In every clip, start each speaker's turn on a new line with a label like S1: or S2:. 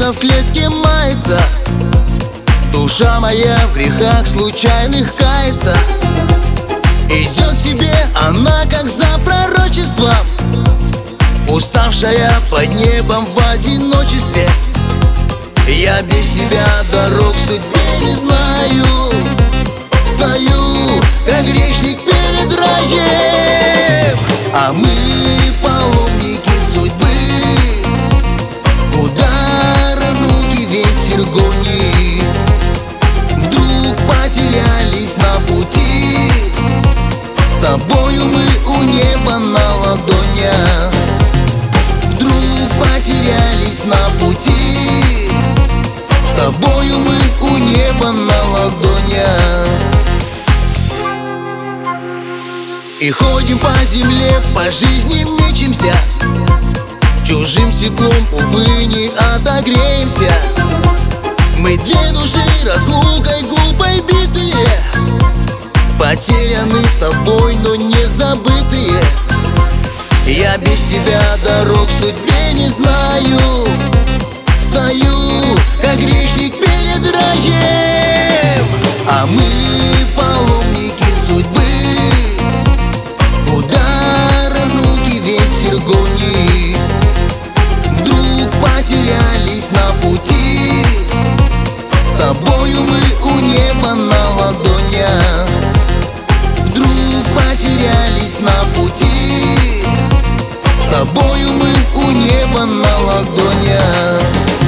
S1: сердце в клетке мается. Душа моя в грехах случайных кается. Идет себе она, как за пророчеством, уставшая под небом в одиночестве. Я без тебя дорог судьбе не знаю. Стою, как грешник перед раем. А мы паломники судьбы, куда разлуки ветер гонит. Вдруг потерялись на пути, с тобою мы у неба на ладонях. Вдруг потерялись на пути, с тобою мы у неба на ладонях. И ходим по земле, по жизни мечемся, чужим теплом, увы, не отогреемся. Мы две души разлукой глупой битые, потеряны с тобой, но не забытые. Я без тебя дорог судьбе не знаю. Стою, как грешник перед раем. А мы паломники судьбы, куда разлуки ветер гонит. Вдруг потерялись на пути, с тобою мы у неба на ладонях. Вдруг потерялись на пути, с тобою мы у неба на ладонях.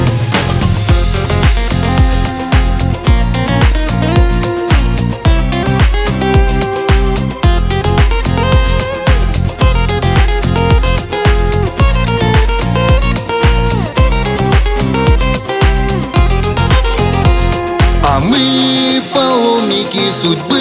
S1: А мы паломники судьбы,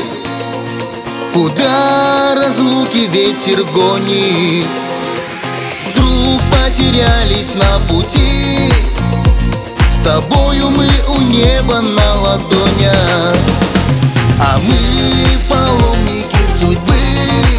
S1: куда разлуки ветер гонит. Вдруг потерялись на пути, с тобою мы у неба на ладонях. А мы паломники судьбы,